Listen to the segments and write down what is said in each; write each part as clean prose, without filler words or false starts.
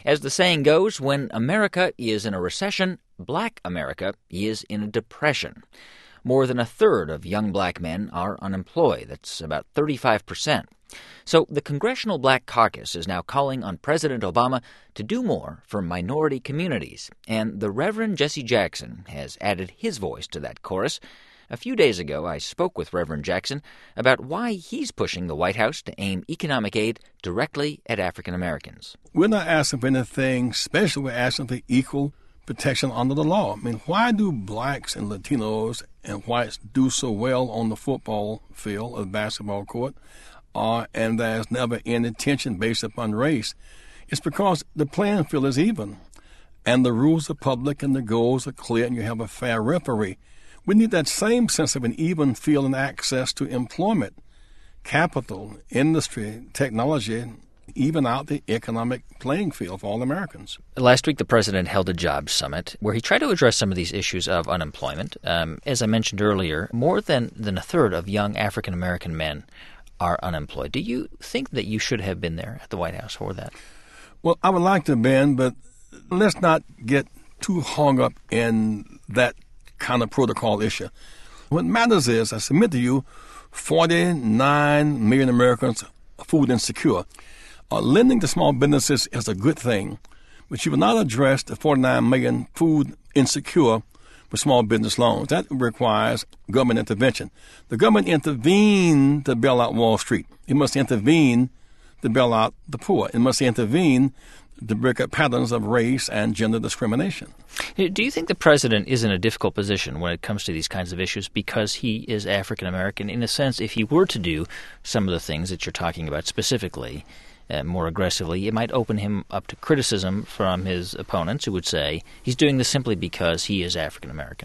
As the saying goes, when America is in a recession, Black America is in a depression. More than a third of young black men are unemployed. That's about 35%. So the Congressional Black Caucus is now calling on President Obama to do more for minority communities. And the Reverend Jesse Jackson has added his voice to that chorus. A few days ago, I spoke with Reverend Jackson about why he's pushing the White House to aim economic aid directly at African Americans. We're not asking for anything special. We're asking for equal protection under the law. I mean, why do blacks and Latinos and whites do so well on the football field or the basketball court, and there's never any tension based upon race? It's because the playing field is even, and the rules are public, and the goals are clear, and you have a fair referee. We need that same sense of an even field and access to employment, capital, industry, technology, even out the economic playing field for all Americans. Last week, the president held a jobs summit where he tried to address some of these issues of unemployment. As I mentioned earlier, more than a third of young African-American men are unemployed. Do you think that you should have been there at the White House for that? Well, I would like to have been, but let's not get too hung up in that kind of protocol issue. What matters is, I submit to you, 49 million Americans are food insecure. Lending to small businesses is a good thing, but you will not address the 49 million food insecure with small business loans. That requires government intervention. The government intervened to bail out Wall Street. It must intervene to bail out the poor. It must intervene to break up patterns of race and gender discrimination. Do you think the president is in a difficult position when it comes to these kinds of issues because he is African American? In a sense, if he were to do some of the things that you're talking about specifically, more aggressively, it might open him up to criticism from his opponents who would say he's doing this simply because he is African American.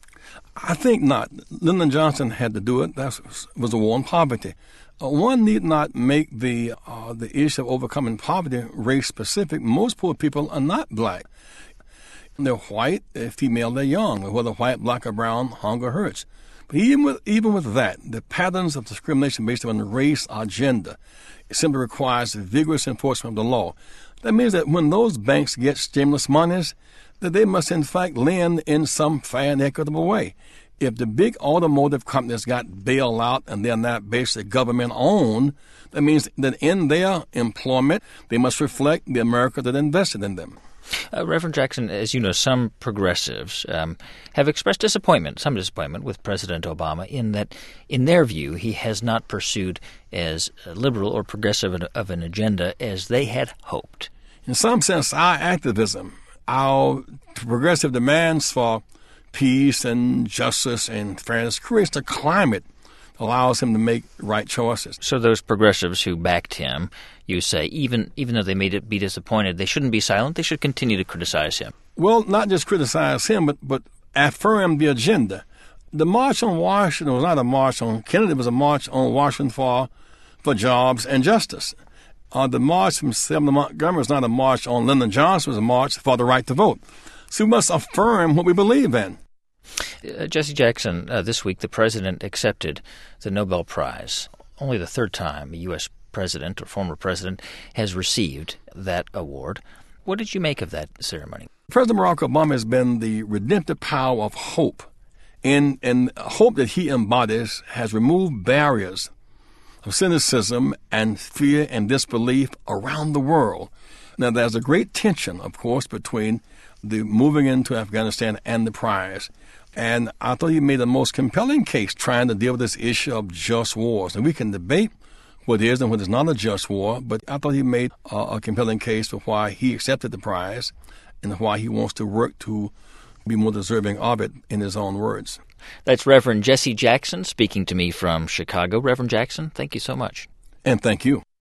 I think not. Lyndon Johnson had to do it. That was a war on poverty. One need not make the issue of overcoming poverty race-specific. Most poor people are not black. They're white, they're female, they're young. Whether white, black, or brown, hunger hurts. But even with that, the patterns of discrimination based on race or gender, it simply requires vigorous enforcement of the law. That means that when those banks get stimulus monies, that they must in fact lend in some fair and equitable way. If the big automotive companies got bailed out and they're not basically government-owned, that means that in their employment, they must reflect the America that invested in them. Reverend Jackson, as you know, some progressives have expressed some disappointment with President Obama in that, in their view, he has not pursued as liberal or progressive of an agenda as they had hoped. In some sense, our activism, our progressive demands for peace and justice and fairness creates the climate that allows him to make right choices. So those progressives who backed him, you say, even though they may be disappointed, they shouldn't be silent, they should continue to criticize him. Well, not just criticize him, but affirm the agenda. The March on Washington was not a march on Kennedy, it was a march on Washington for jobs and justice. The march from Selma to Montgomery was not a march on Lyndon Johnson, it was a march for the right to vote. So we must affirm what we believe in. Jesse Jackson, this week the president accepted the Nobel Prize. Only the third time a U.S. president or former president has received that award. What did you make of that ceremony? President Barack Obama has been the redemptive power of hope. And hope that he embodies has removed barriers of cynicism and fear and disbelief around the world. Now, there's a great tension, of course, between the moving into Afghanistan and the prize. And I thought he made the most compelling case trying to deal with this issue of just wars. And we can debate what is and what is not a just war, but I thought he made a compelling case for why he accepted the prize and why he wants to work to be more deserving of it in his own words. That's Reverend Jesse Jackson speaking to me from Chicago. Reverend Jackson, thank you so much. And thank you.